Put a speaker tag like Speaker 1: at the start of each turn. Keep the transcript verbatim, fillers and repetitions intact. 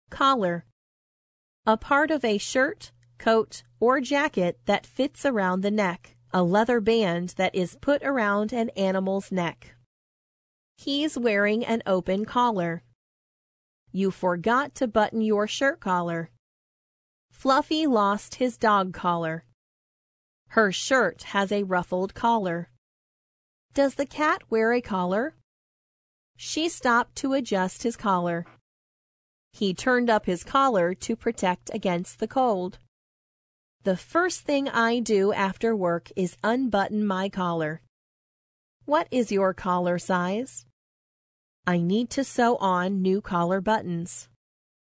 Speaker 1: Collar. A part of a shirt, coat, or jacket that fits around the neck. A leather band that is put around an animal's neck. He's wearing an open collar. You forgot to button your shirt collar. Fluffy lost his dog collar. Her shirt has a ruffled collar. Does the cat wear a collar? She stopped to adjust his collar. He turned up his collar to protect against the cold. The first thing I do after work is unbutton my collar. What is your collar size? I need to sew on new collar buttons.